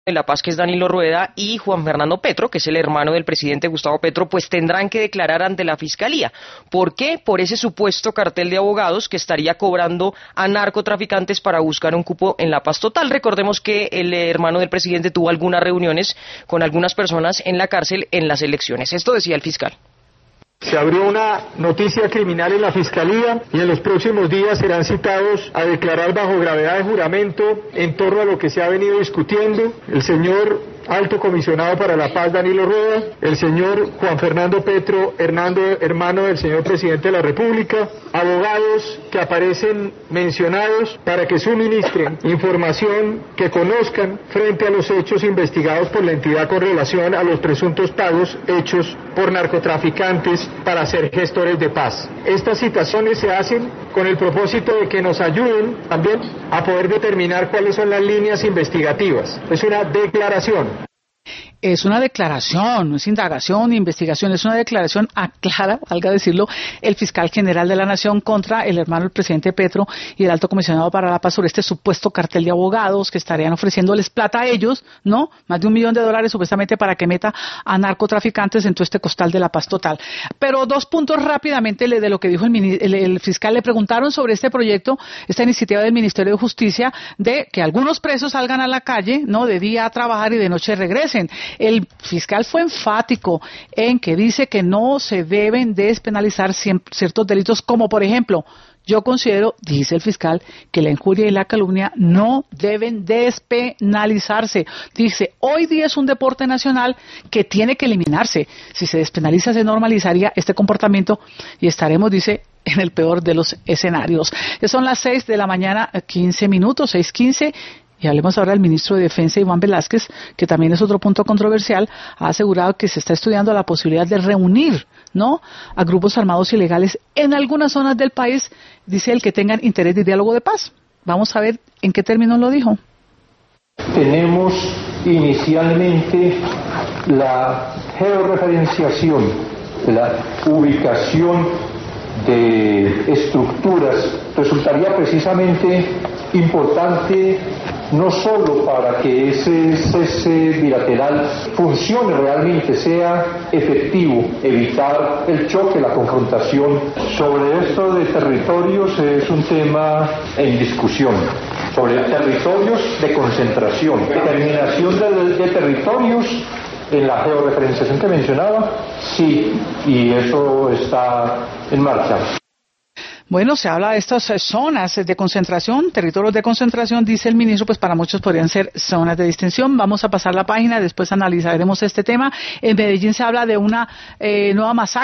de La Paz, que es Danilo Rueda, y Juan Fernando Petro, que es el hermano del presidente Gustavo Petro, pues tendrán que declarar ante la Fiscalía. ¿Por qué? Por ese supuesto cartel de abogados que estaría cobrando a narcotraficantes para buscar un cupo en La Paz Total. Recordemos que el hermano del presidente tuvo algunas reuniones con algunas personas en la cárcel en las elecciones. Esto decía el fiscal. Se abrió una noticia criminal en la Fiscalía y en los próximos días serán citados a declarar bajo gravedad de juramento en torno a lo que se ha venido discutiendo el señor Alto Comisionado para la Paz Danilo Rueda, el señor Juan Fernando Petro, hermano del señor Presidente de la República, abogados que aparecen mencionados para que suministren información que conozcan frente a los hechos investigados por la entidad con relación a los presuntos pagos hechos por narcotraficantes para ser gestores de paz. Estas citaciones se hacen con el propósito de que nos ayuden también a poder determinar cuáles son las líneas investigativas. Es una declaración. Es una declaración, no es indagación ni investigación, es una declaración aclara, valga decirlo, el fiscal general de la Nación contra el hermano del presidente Petro y el alto comisionado para la paz sobre este supuesto cartel de abogados que estarían ofreciéndoles plata a ellos, ¿no? Más de $1 millón supuestamente para que meta a narcotraficantes en todo este costal de La Paz Total. Pero 2 puntos rápidamente de lo que dijo el fiscal. Le preguntaron sobre este proyecto, esta iniciativa del Ministerio de Justicia de que algunos presos salgan a la calle, ¿no? De día a trabajar y de noche regresen. El fiscal fue enfático en que dice que no se deben despenalizar ciertos delitos, como por ejemplo, yo considero, dice el fiscal, que la injuria y la calumnia no deben despenalizarse. Dice, hoy día es un deporte nacional que tiene que eliminarse. Si se despenaliza, se normalizaría este comportamiento y estaremos, dice, en el peor de los escenarios. Ya son las 6 de la mañana, 15 minutos, 6:15. Y hablemos ahora del ministro de Defensa, Iván Velázquez, que también es otro punto controversial, ha asegurado que se está estudiando la posibilidad de reunir, ¿no?, a grupos armados ilegales en algunas zonas del país, dice él, que tengan interés de diálogo de paz. Vamos a ver en qué términos lo dijo. Tenemos inicialmente la georreferenciación, la ubicación de estructuras. Resultaría precisamente importante no solo para que ese cese bilateral funcione realmente, sea efectivo, evitar el choque, la confrontación. Sobre esto de territorios es un tema en discusión. Sobre territorios de concentración, determinación de territorios en la georreferenciación que mencionaba, sí, y eso está en marcha. Bueno, se habla de estas zonas de concentración, territorios de concentración, dice el ministro, pues para muchos podrían ser zonas de distensión. Vamos a pasar la página, después analizaremos este tema. En Medellín se habla de una nueva masacre